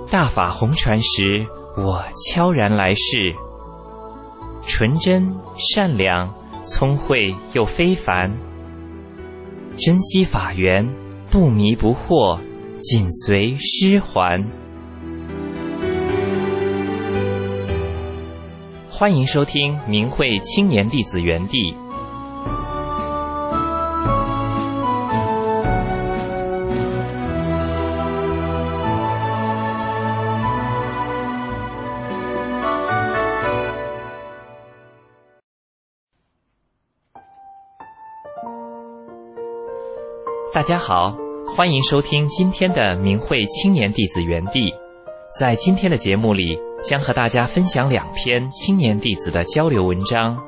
大法红传时，我悄然来世。纯真、善良、聪慧又非凡，珍惜法缘，不迷不惑，紧随师还。欢迎收听明慧青年弟子园地。大家好，欢迎收听今天的明慧青年弟子园地。在今天的节目里，将和大家分享2篇青年弟子的交流文章。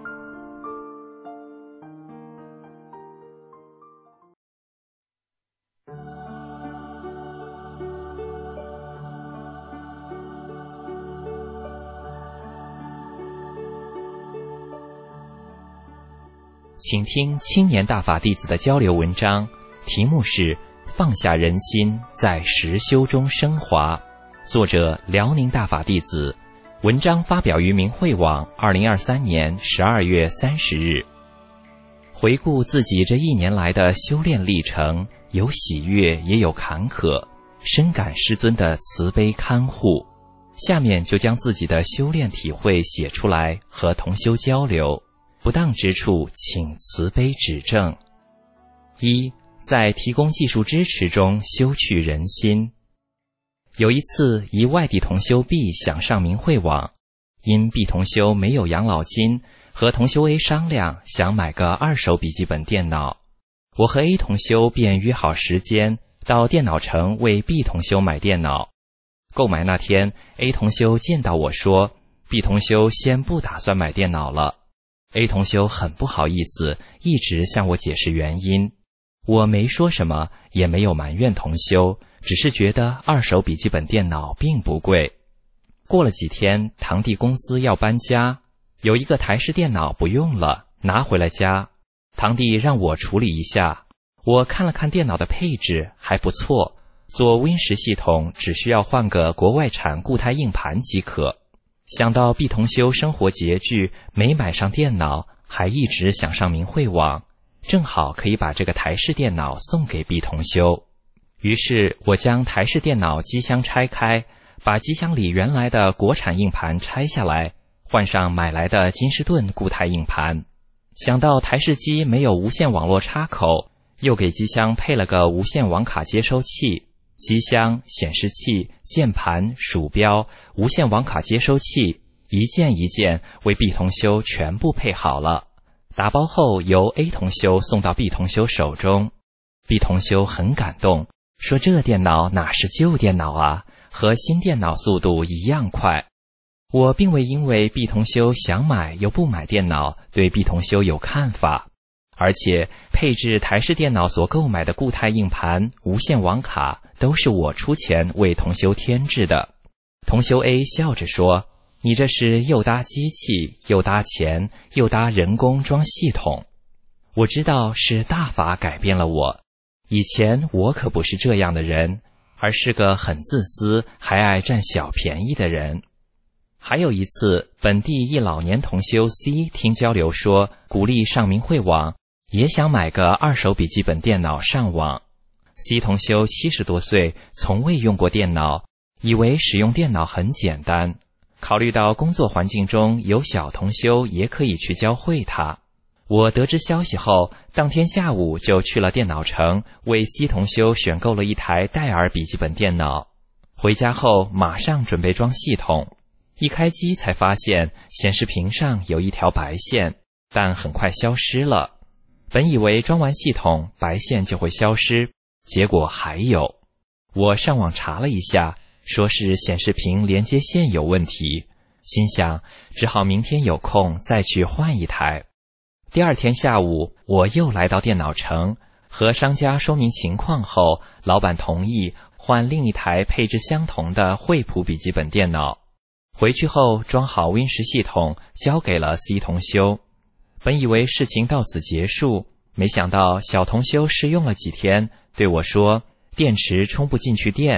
请听青年大法弟子的交流文章，题目是放下人心，在实修中升华。作者辽宁大法弟子，文章发表于明慧网2023年12月30日。回顾自己这1年来的修炼历程，有喜悦也有坎坷，深感师尊的慈悲看护。下面就将自己的修炼体会写出来，和同修交流，不当之处请慈悲指正。1，在提供技术支持中修去人心。有一次，一外地同修 B 想上明慧网，因 B 同修没有养老金，和同修 A 商量想买个2手笔记本电脑。我和 A 同修便约好时间，到电脑城为 B 同修买电脑。购买那天， A 同修见到我说 B 同修先不打算买电脑了。 A 同修很不好意思，一直向我解释原因。我没说什么，也没有埋怨同修，只是觉得2手笔记本电脑并不贵。过了几天，堂弟公司要搬家，有一个台式电脑不用了，拿回了家。堂弟让我处理一下，我看了看电脑的配置，还不错，做 Win10 系统只需要换个国外产固态硬盘即可。想到 B 同修生活拮据，没买上电脑，还一直想上明慧网，正好可以把这个台式电脑送给 B 同修。于是我将台式电脑机箱拆开，把机箱里原来的国产硬盘拆下来，换上买来的金士顿固态硬盘。想到台式机没有无线网络插口，又给机箱配了个无线网卡接收器。机箱、显示器、键盘、鼠标、无线网卡接收器，一件一件为 B 同修全部配好了。打包后由 A 同修送到 B 同修手中。 B 同修很感动，说这电脑哪是旧电脑啊，和新电脑速度一样快。我并未因为 B 同修想买又不买电脑对 B 同修有看法，而且配置台式电脑所购买的固态硬盘、无线网卡都是我出钱为同修添置的。同修 A 笑着说，你这是又搭机器，又搭钱，又搭人工装系统。我知道是大法改变了我，以前我可不是这样的人，而是个很自私还爱占小便宜的人。还有一次，本地一老年同修 C 听交流说鼓励上明慧网，也想买个2手笔记本电脑上网。 C 同修70多岁，从未用过电脑，以为使用电脑很简单，考虑到工作环境中有小同修也可以去教会他。我得知消息后，当天下午就去了电脑城，为 C 同修选购了一台戴尔笔记本电脑。回家后马上准备装系统，一开机才发现显示屏上有一条白线，但很快消失了。本以为装完系统白线就会消失，结果还有。我上网查了一下，说是显示屏连接线有问题，心想只好明天有空再去换一台。第2天下午，我又来到电脑城，和商家说明情况后，老板同意换另一台配置相同的惠普笔记本电脑。回去后装好 Win10 系统，交给了 C 同修。本以为事情到此结束，没想到小同修试用了几天，对我说电池充不进去电，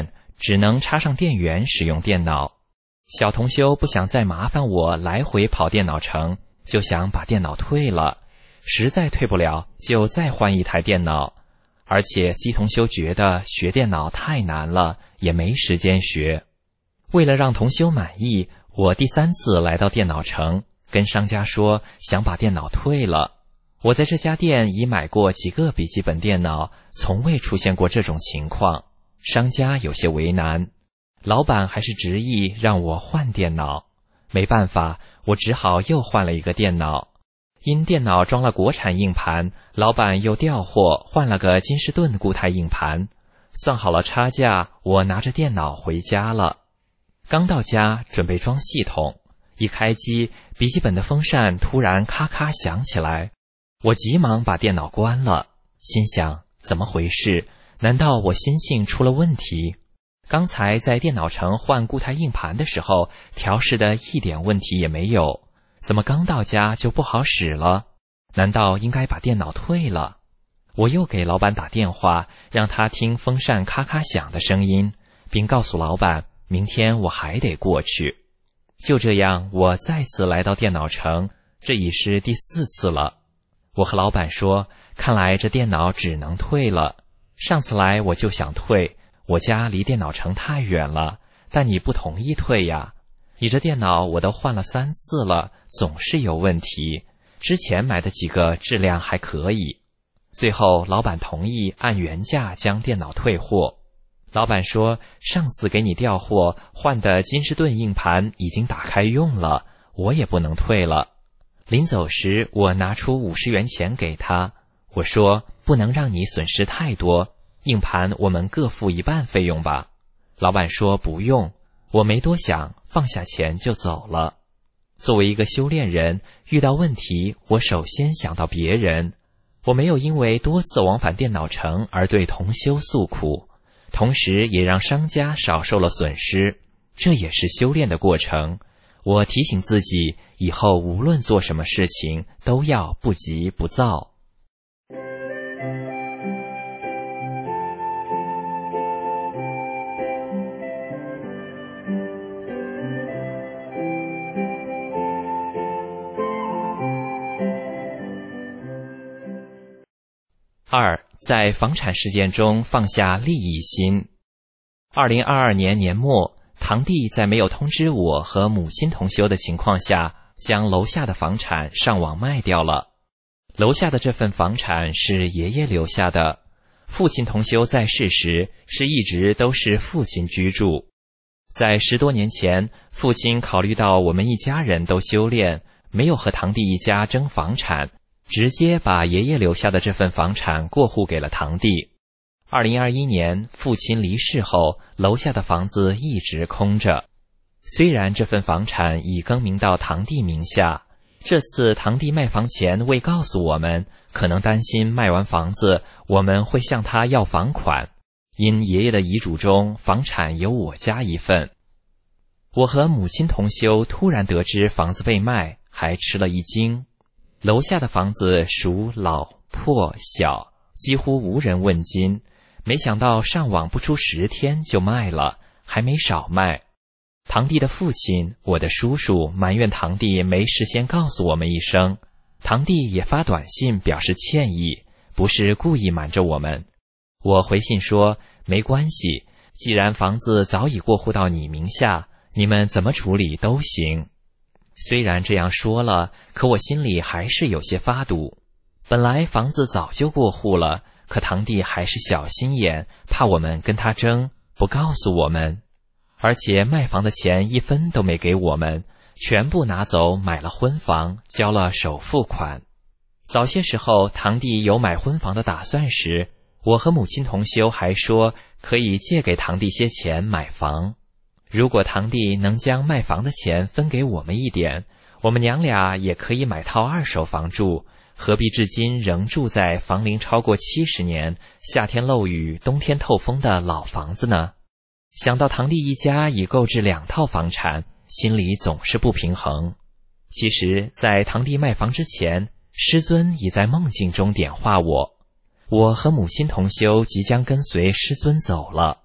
只能插上电源使用电脑。小同修不想再麻烦我来回跑电脑城，就想把电脑退了，实在退不了就再换一台电脑。而且 C 同修觉得学电脑太难了，也没时间学。为了让同修满意，我第3次来到电脑城，跟商家说想把电脑退了。我在这家店已买过几个笔记本电脑，从未出现过这种情况。商家有些为难，老板还是执意让我换电脑。没办法，我只好又换了一个电脑。因电脑装了国产硬盘，老板又调货换了个金士顿固态硬盘。算好了差价，我拿着电脑回家了。刚到家准备装系统，一开机，笔记本的风扇突然咔咔响起来。我急忙把电脑关了，心想怎么回事？难道我心性出了问题？刚才在电脑城换固态硬盘的时候，调试的一点问题也没有，怎么刚到家就不好使了？难道应该把电脑退了？我又给老板打电话，让他听风扇咔咔响的声音，并告诉老板明天我还得过去。就这样，我再次来到电脑城，这已是第4次了。我和老板说，看来这电脑只能退了。上次来我就想退，我家离电脑城太远了，但你不同意退呀。你这电脑我都换了3次了，总是有问题。之前买的几个质量还可以。最后老板同意按原价将电脑退货。老板说，上次给你调货换的金士顿硬盘已经打开用了，我也不能退了。临走时，我拿出50元钱给他，我说不能让你损失太多，硬盘我们各付一半费用吧。老板说不用，我没多想，放下钱就走了。作为一个修炼人，遇到问题我首先想到别人。我没有因为多次往返电脑城而对同修诉苦，同时也让商家少受了损失，这也是修炼的过程。我提醒自己，以后无论做什么事情都要不急不躁。2. 在房产事件中放下利益心。2022年年末，堂弟在没有通知我和母亲同修的情况下，将楼下的房产上网卖掉了。楼下的这份房产是爷爷留下的，父亲同修在世时是一直都是父亲居住。在10多年前，父亲考虑到我们一家人都修炼，没有和堂弟一家争房产，直接把爷爷留下的这份房产过户给了堂弟。2021年父亲离世后，楼下的房子一直空着。虽然这份房产已更名到堂弟名下，这次堂弟卖房前未告诉我们，可能担心卖完房子我们会向他要房款，因爷爷的遗嘱中房产有我家一份。我和母亲同修突然得知房子被卖，还吃了一惊。楼下的房子属老破小，几乎无人问津，没想到上网不出10天就卖了，还没少卖。堂弟的父亲，我的叔叔，埋怨堂弟没事先告诉我们一声，堂弟也发短信表示歉意，不是故意瞒着我们。我回信说没关系，既然房子早已过户到你名下，你们怎么处理都行。虽然这样说了，可我心里还是有些发堵。本来房子早就过户了，可堂弟还是小心眼，怕我们跟他争，不告诉我们。而且卖房的钱1分都没给我们，全部拿走买了婚房，交了首付款。早些时候堂弟有买婚房的打算时，我和母亲同修还说可以借给堂弟些钱买房。如果堂弟能将卖房的钱分给我们一点，我们娘俩也可以买套2手房住，何必至今仍住在房龄超过70年、夏天漏雨、冬天透风的老房子呢？想到堂弟一家已购置2套房产，心里总是不平衡。其实在堂弟卖房之前，师尊已在梦境中点化我。我和母亲同修即将跟随师尊走了。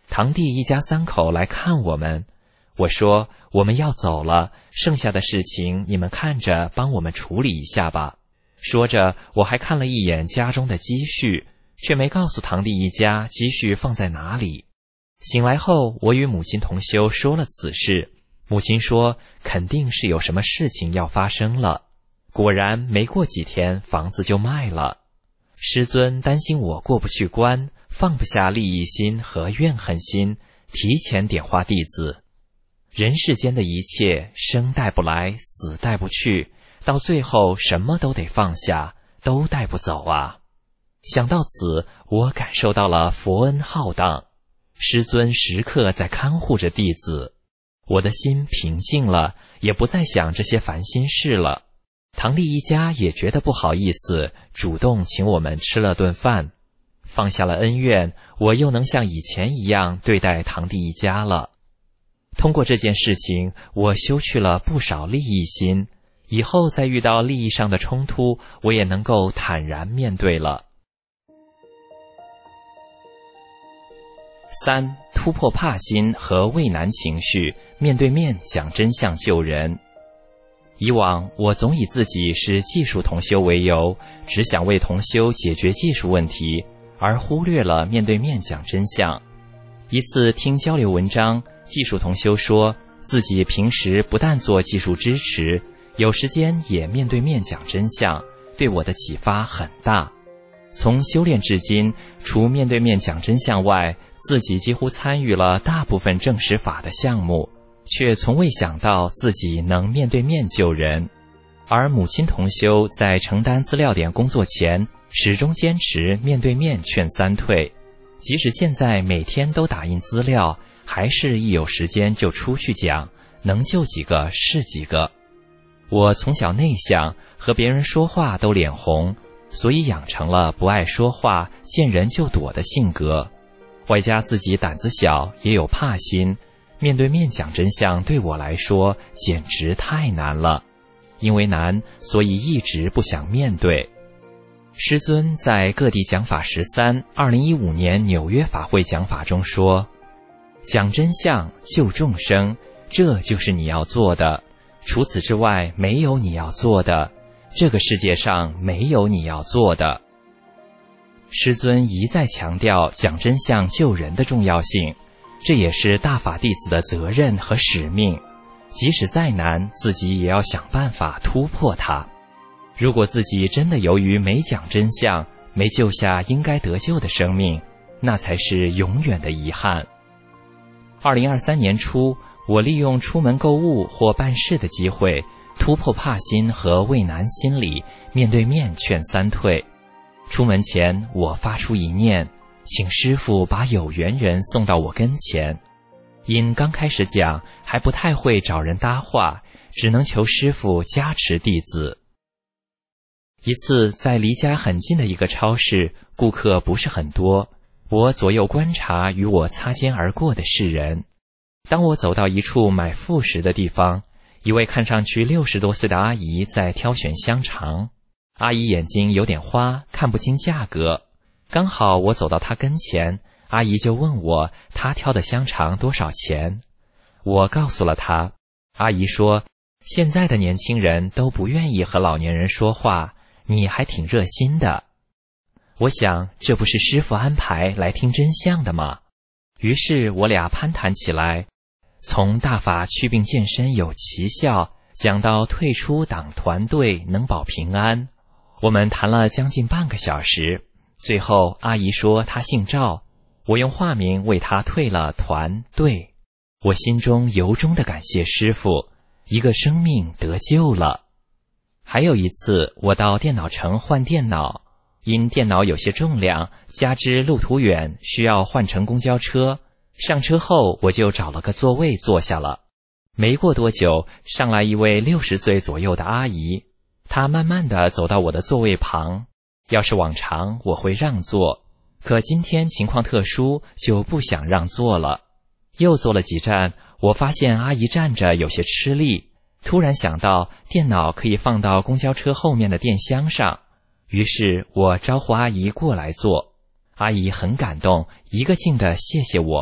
堂弟一家3口来看我们。我说我们要走了，剩下的事情你们看着帮我们处理一下吧。说着我还看了一眼家中的积蓄，却没告诉堂弟一家积蓄放在哪里。醒来后，我与母亲同修说了此事，母亲说肯定是有什么事情要发生了。果然没过几天，房子就卖了。师尊担心我过不去关，放不下利益心和怨恨心，提前点化弟子。人世间的一切，生带不来，死带不去，到最后什么都得放下，都带不走啊。想到此，我感受到了佛恩浩荡，师尊时刻在看护着弟子，我的心平静了，也不再想这些烦心事了。堂弟一家也觉得不好意思，主动请我们吃了顿饭，放下了恩怨，我又能像以前一样对待堂弟一家了。通过这件事情，我修去了不少利益心，以后再遇到利益上的冲突，我也能够坦然面对了。3. 突破怕心和畏难情绪，面对面讲真相救人。以往我总以自己是技术同修为由，只想为同修解决技术问题，而忽略了面对面讲真相。一次听交流文章，技术同修说自己平时不但做技术支持，有时间也面对面讲真相，对我的启发很大。从修炼至今，除面对面讲真相外，自己几乎参与了大部分证实法的项目，却从未想到自己能面对面救人。而母亲同修在承担资料点工作前，始终坚持面对面劝3退，即使现在每天都打印资料，还是一有时间就出去讲，能救几个是几个。我从小内向，和别人说话都脸红，所以养成了不爱说话，见人就躲的性格。外加自己胆子小，也有怕心，面对面讲真相对我来说简直太难了。因为难，所以一直不想面对。师尊在各地讲法13 2015年纽约法会讲法中说，讲真相救众生，这就是你要做的，除此之外没有你要做的，这个世界上没有你要做的。师尊一再强调讲真相救人的重要性，这也是大法弟子的责任和使命，即使再难，自己也要想办法突破它。如果自己真的由于没讲真相，没救下应该得救的生命，那才是永远的遗憾。2023年初，我利用出门购物或办事的机会，突破怕心和畏难心理，面对面劝3退。出门前，我发出一念，请师父把有缘人送到我跟前。因刚开始讲，还不太会找人搭话，只能求师父加持弟子。一次在离家很近的一个超市，顾客不是很多，我左右观察与我擦肩而过的世人。当我走到一处买副食的地方，一位看上去60多岁的阿姨在挑选香肠。阿姨眼睛有点花，看不清价格。刚好我走到她跟前，阿姨就问我她挑的香肠多少钱。我告诉了她。阿姨说，现在的年轻人都不愿意和老年人说话，你还挺热心的。我想，这不是师父安排来听真相的吗？于是我俩攀谈起来，从大法祛病健身有奇效，讲到退出党团队能保平安。我们谈了将近半个小时，最后阿姨说她姓赵，我用化名为她退了团队。我心中由衷的感谢师父，一个生命得救了。还有一次，我到电脑城换电脑，因电脑有些重量，加之路途远，需要换乘公交车。上车后，我就找了个座位坐下了。没过多久，上来一位60岁左右的阿姨，她慢慢地走到我的座位旁。要是往常，我会让座，可今天情况特殊，就不想让座了。又坐了几站，我发现阿姨站着有些吃力，突然想到电脑可以放到公交车后面的电箱上，于是我招呼阿姨过来坐。阿姨很感动，一个劲地谢谢我，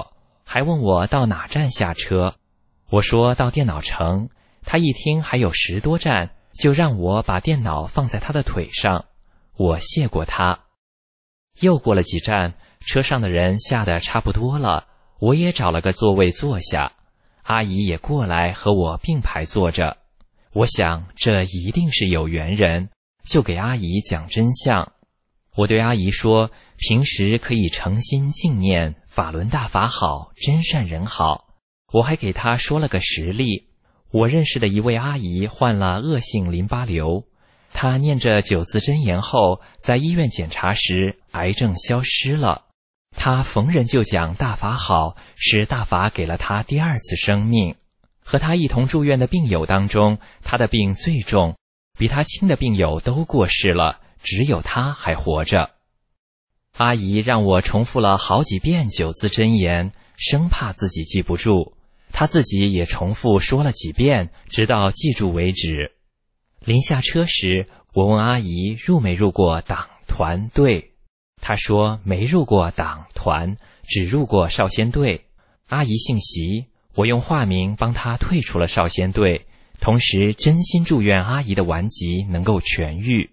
还问我到哪站下车。我说到电脑城，他一听还有10多站，就让我把电脑放在他的腿上。我谢过他。又过了几站，车上的人下得差不多了，我也找了个座位坐下，阿姨也过来和我并排坐着。我想这一定是有缘人，就给阿姨讲真相。我对阿姨说，平时可以诚心敬念法轮大法好，真善人好。我还给她说了个实例，我认识的一位阿姨患了恶性淋巴瘤，她念着9字真言后，在医院检查时癌症消失了。她逢人就讲大法好，是大法给了她第2次生命。和她一同住院的病友当中，她的病最重，比她轻的病友都过世了，只有她还活着。阿姨让我重复了好几遍9字真言，生怕自己记不住。她自己也重复说了几遍，直到记住为止。临下车时，我问阿姨入没入过党团队，她说没入过党团，只入过少先队。阿姨姓席，我用化名帮她退出了少先队，同时真心祝愿阿姨的顽疾能够痊愈。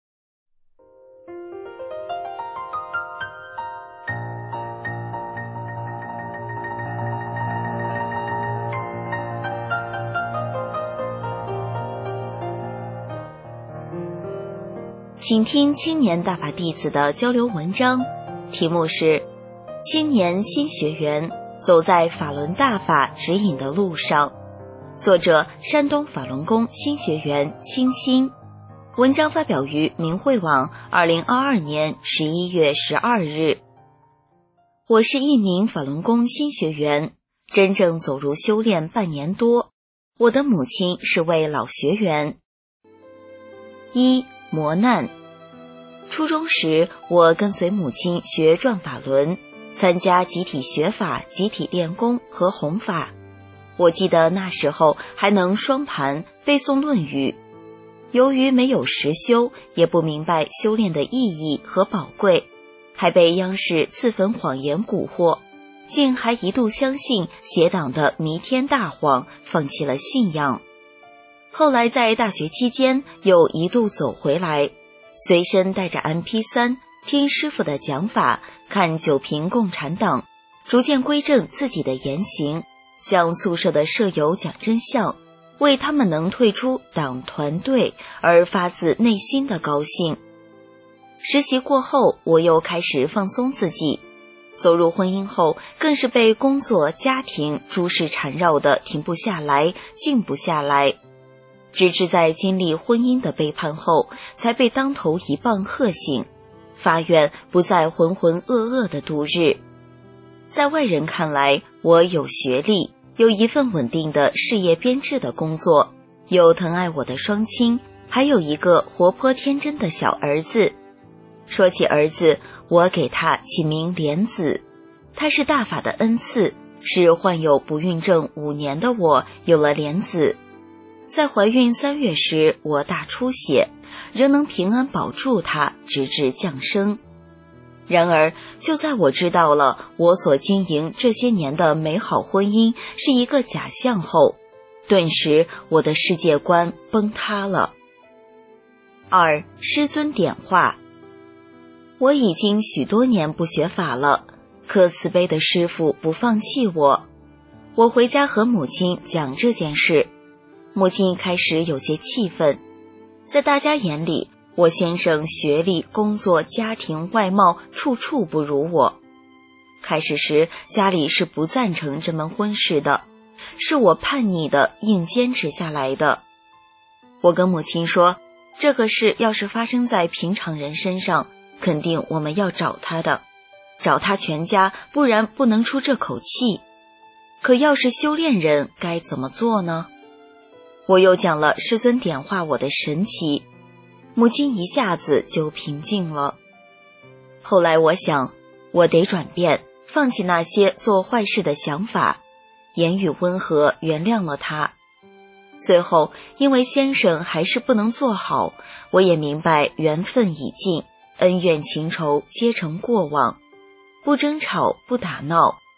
请听青年大法弟子的交流文章，题目是青年新学员走在法轮大法指引的路上，作者山东法轮功新学员清新。文章发表于明慧网2022年11月12日。我是一名法轮功新学员，真正走入修炼半年多。我的母亲是位老学员。1、磨难。初中时，我跟随母亲学转法轮，参加集体学法、集体练功和弘法。我记得那时候还能双盘背诵《论语》。由于没有实修，也不明白修炼的意义和宝贵，还被央视自焚谎言蛊惑，竟还一度相信邪党的弥天大谎，放弃了信仰。后来在大学期间又一度走回来，随身带着 MP3， 听师父的讲法，看九评共产党，逐渐归正自己的言行，向宿舍的舍友讲真相，为他们能退出党团队而发自内心的高兴。实习过后，我又开始放松自己，走入婚姻后，更是被工作、家庭诸事缠绕的停不下来，静不下来。直至在经历婚姻的背叛后，才被当头一棒喝醒，发愿不再浑浑噩噩的度日。在外人看来，我有学历，有一份稳定的事业编制的工作，有疼爱我的双亲，还有一个活泼天真的小儿子。说起儿子，我给他起名莲子，他是大法的恩赐，是患有不孕症5年的我有了莲子。在怀孕3月时，我大出血，仍能平安保住他，直至降生。然而，就在我知道了我所经营这些年的美好婚姻是一个假象后，顿时我的世界观崩塌了。2、师尊点化。我已经许多年不学法了，可慈悲的师父不放弃我。我回家和母亲讲这件事，母亲一开始有些气愤，在大家眼里，我先生学历、工作、家庭、外貌处处不如我。开始时，家里是不赞成这门婚事的，是我叛逆的硬坚持下来的。我跟母亲说，这个事要是发生在平常人身上，肯定我们要找他的，找他全家，不然不能出这口气。可要是修炼人该怎么做呢？我又讲了师尊点化我的神奇，母亲一下子就平静了。后来我想，我得转变，放弃那些做坏事的想法，言语温和，原谅了他。最后，因为先生还是不能做好，我也明白缘分已尽，恩怨情仇皆成过往，不争吵，不打闹，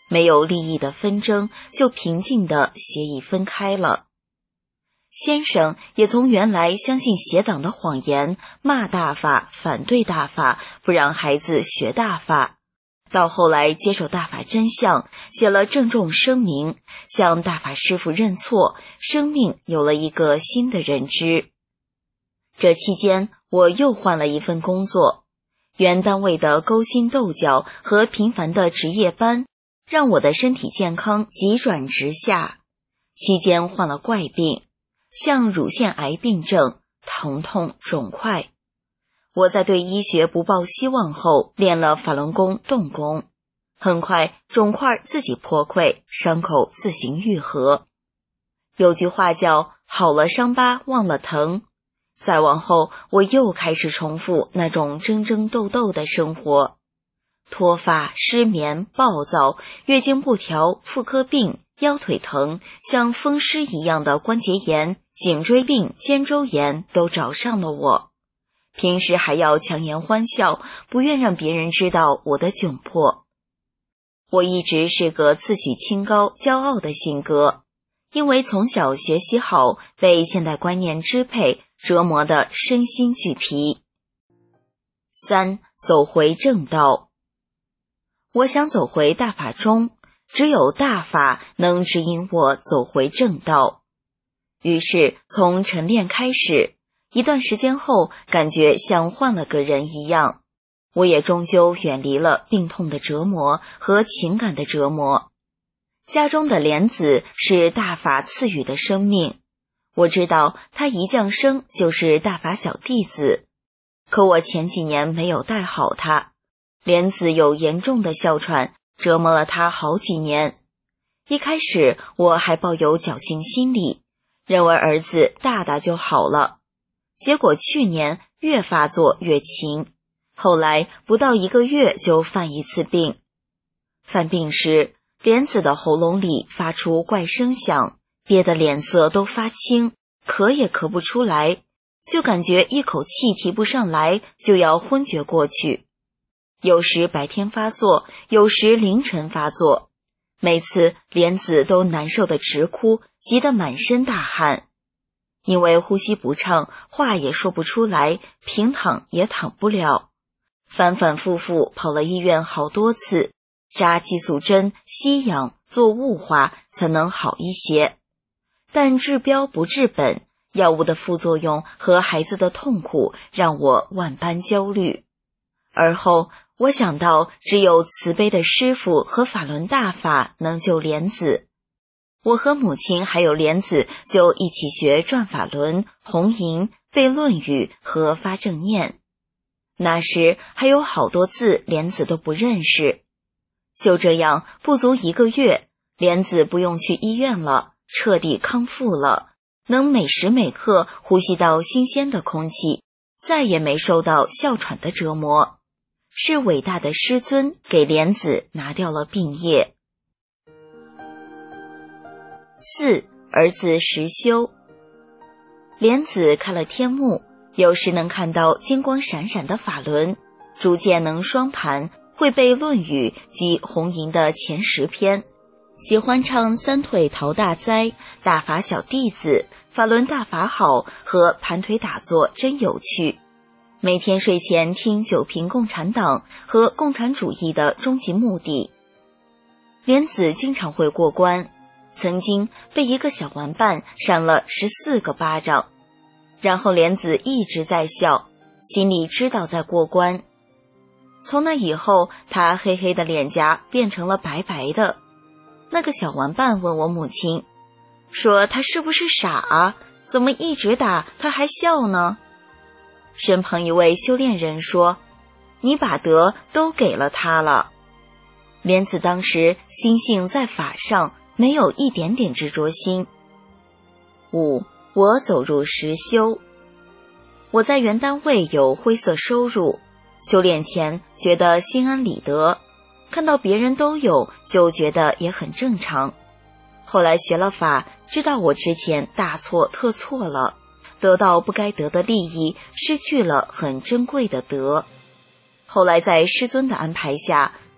没有利益的纷争，就平静地协议分开了。先生也从原来相信邪党的谎言，骂大法，反对大法，不让孩子学大法，到后来接受大法真相，写了郑重声明，向大法师父认错，生命有了一个新的认知。这期间，我又换了一份工作，原单位的勾心斗角和频繁的值夜班，让我的身体健康急转直下。期间患了怪病，像乳腺癌病症，疼痛肿块。我在对医学不抱希望后，练了法轮功动功，很快肿块自己破溃，伤口自行愈合。有句话叫好了伤疤忘了疼。再往后，我又开始重复那种争争斗斗的生活，脱发、失眠、暴躁、月经不调、妇科病、腰腿疼，像风湿一样的关节炎、颈椎病、肩周炎都找上了我。平时还要强颜欢笑，不愿让别人知道我的窘迫。我一直是个自诩清高、骄傲的性格，因为从小学习好，被现代观念支配，折磨得身心俱疲。3. 走回正道。我想走回大法中，只有大法能指引我走回正道。于是从晨练开始，一段时间后，感觉像换了个人一样，我也终究远离了病痛的折磨和情感的折磨。家中的莲子是大法赐予的生命，我知道他一降生就是大法小弟子，可我前几年没有带好他，莲子有严重的哮喘，折磨了他好几年。一开始我还抱有侥幸心理，认为儿子大大就好了，结果去年越发作越勤，后来不到1个月就犯一次病。犯病时，莲子的喉咙里发出怪声响，憋得脸色都发青，咳也咳不出来，就感觉一口气提不上来，就要昏厥过去。有时白天发作，有时凌晨发作，每次莲子都难受得直哭，急得满身大汗。因为呼吸不畅，话也说不出来，平躺也躺不了，反反复复跑了医院好多次，扎激素针、吸氧、做雾化才能好一些。但治标不治本，药物的副作用和孩子的痛苦让我万般焦虑。而后我想到只有慈悲的师父和法轮大法能救莲子，我和母亲还有莲子就一起学转法轮、红银、背论语和发正念。那时还有好多字莲子都不认识。就这样不足1个月，莲子不用去医院了，彻底康复了，能每时每刻呼吸到新鲜的空气，再也没受到哮喘的折磨。是伟大的师尊给莲子拿掉了病业。4. 儿子实修。莲子开了天目，有时能看到金光闪闪的法轮，逐渐能双盘，会背论语及红银的前10篇，喜欢唱三腿陶大哉、大法小弟子、法轮大法好和盘腿打坐真有趣。每天睡前听九评共产党和共产主义的终极目的。莲子经常会过关，曾经被一个小玩伴扇了14个巴掌，然后莲子一直在笑，心里知道在过关。从那以后，他黑黑的脸颊变成了白白的。那个小玩伴问我母亲，说他是不是傻啊？怎么一直打他还笑呢？身旁一位修炼人说，你把德都给了他了。莲子当时心性在法上，没有一点点执着心。5. 我走入实修。我在原单位有灰色收入，修炼前觉得心安理得，看到别人都有，就觉得也很正常。后来学了法，知道我之前大错特错了，得到不该得的利益，失去了很珍贵的德。后来在师尊的安排下，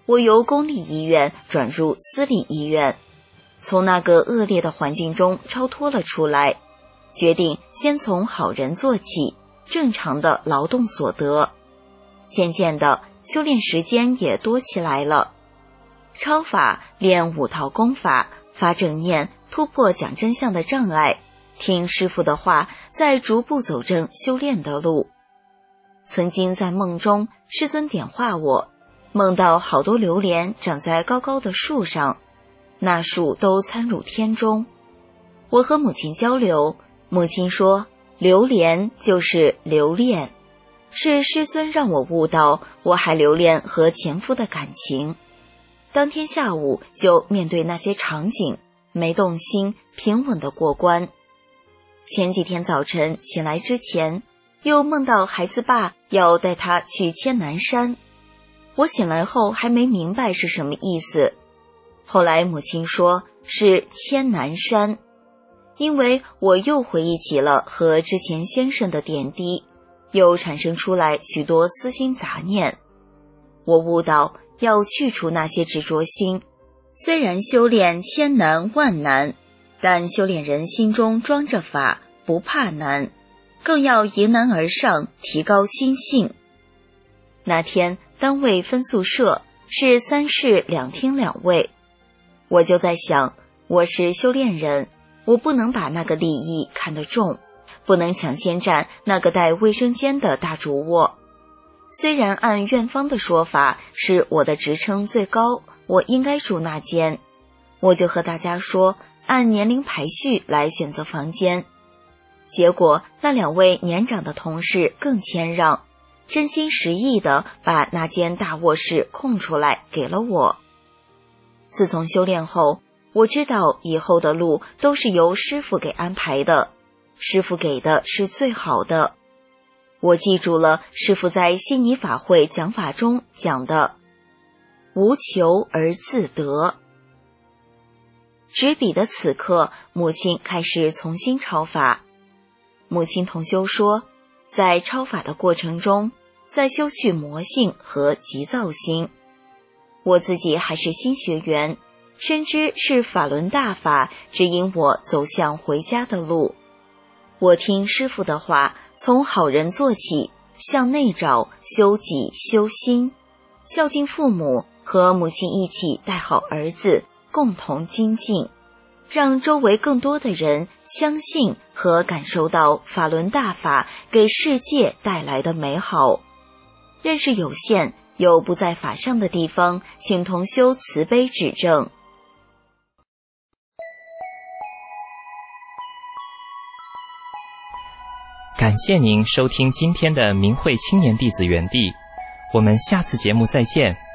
我由公立医院转入私立医院，从那个恶劣的环境中超脱了出来，决定先从好人做起，正常的劳动所得。渐渐的，修炼时间也多起来了。超法练5套功法，发正念，突破讲真相的障碍，听师父的话，再逐步走正修炼的路。曾经在梦中，师尊点化我，梦到好多榴莲长在高高的树上，那树都参入天中。我和母亲交流，母亲说榴莲就是留恋，是师尊让我悟到我还留恋和前夫的感情。当天下午就面对那些场景，没动心，平稳地过关。前几天早晨醒来之前，又梦到孩子爸要带他去千南山。我醒来后还没明白是什么意思，后来母亲说是千南山，因为我又回忆起了和之前先生的点滴，又产生出来许多私心杂念。我悟到要去除那些执着心，虽然修炼千难万难，但修炼人心中装着法，不怕难，更要迎难而上，提高心性。那天单位分宿舍，是3室2厅2卫，我就在想，我是修炼人，我不能把那个利益看得重，不能抢先占那个带卫生间的大主卧。虽然按院方的说法是我的职称最高，我应该住那间，我就和大家说按年龄排序来选择房间。结果那2位年长的同事更谦让，真心实意地把那间大卧室空出来给了我。自从修炼后，我知道以后的路都是由师父给安排的，师父给的是最好的。我记住了师父在悉尼法会讲法中讲的无求而自得。执笔的此刻，母亲开始重新超法。母亲同修说，在超法的过程中，在修去魔性和急躁心。我自己还是新学员，深知是法轮大法指引我走向回家的路。我听师父的话，从好人做起，向内找，修己修心，孝敬父母，和母亲一起带好儿子，共同精进，让周围更多的人相信和感受到法轮大法给世界带来的美好。认识有限，有不在法上的地方，请同修慈悲指正。 感谢您收听今天的明慧青年弟子园地，我们下次节目再见。